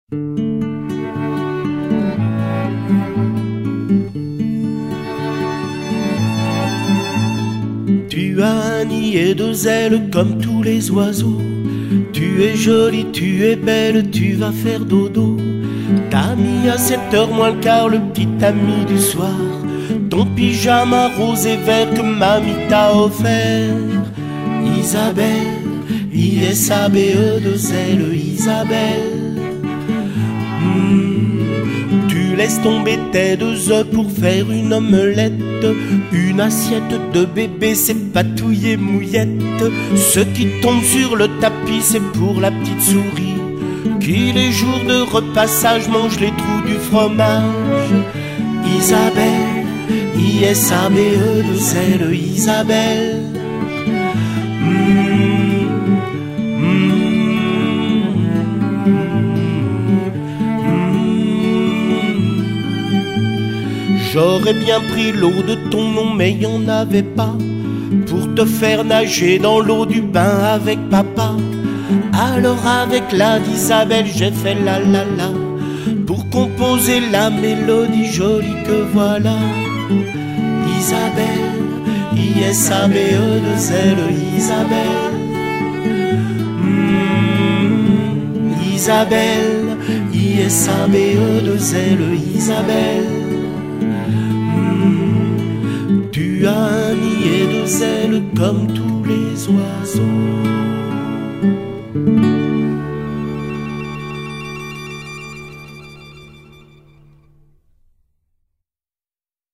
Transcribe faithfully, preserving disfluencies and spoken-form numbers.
Tu as un nid et deux ailes comme tous les oiseaux. Tu es jolie, tu es belle, tu vas faire dodo. T'as mis à sept heures moins le quart le petit ami du soir. Ton pyjama rose et vert que mamie t'a offert. Isabelle, I S A B E deux L, Isabelle. Mmh. Tu laisses tomber tes deux œufs pour faire une omelette. Une assiette de bébé, c'est patouille et mouillette. Ce qui tombe sur le tapis, c'est pour la petite souris qui les jours de repassage mange les trous du fromage. Isabelle, I S A B E deux L, Isabelle. Mmh, mmh, mmh. J'aurais bien pris l'eau de ton nom, mais y en avait pas pour te faire nager dans l'eau du bain avec papa. Alors avec la d'Isabelle, j'ai fait la la la pour composer la mélodie jolie que voilà. Isabelle, I S A B E deux L, Isabelle. Mmh, Isabelle, I S A B E deux L, Isabelle. Mmh, tu as un nid et deux ailes comme tous les oiseaux.